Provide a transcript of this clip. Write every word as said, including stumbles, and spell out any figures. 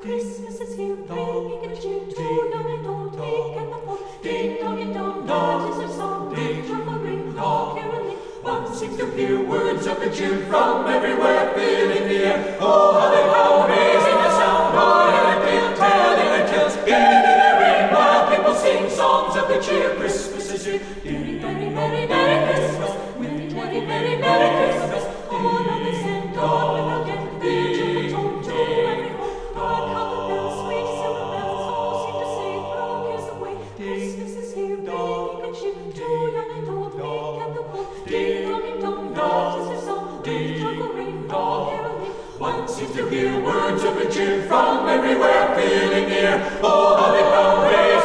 Christmas is here, bringing good cheer to young and old, meek and the poor. Ding dong and dong, that is our song, with joyful ring, all caroling. One seems to hear words of good cheer from everywhere, filling the air. Oh, how they how raising a sound, oh, and peal, telling their tales, giving their ring, while people sing songs of good cheer. Christmas is here, merry, merry, merry, merry Christmas, merry, merry, merry, merry Christmas. All of this and all without end, the cheerful tone to every home. All colored bells, sweet silver bells, all seem to say, throw cares away. Christmas is here, bringing good cheer to young and old, meek and the poor. Ding dong and dong, that is their song, with joyful ring, all caroling. One seems to hear words of good cheer from everywhere, filling the air. Oh, how they pound, raise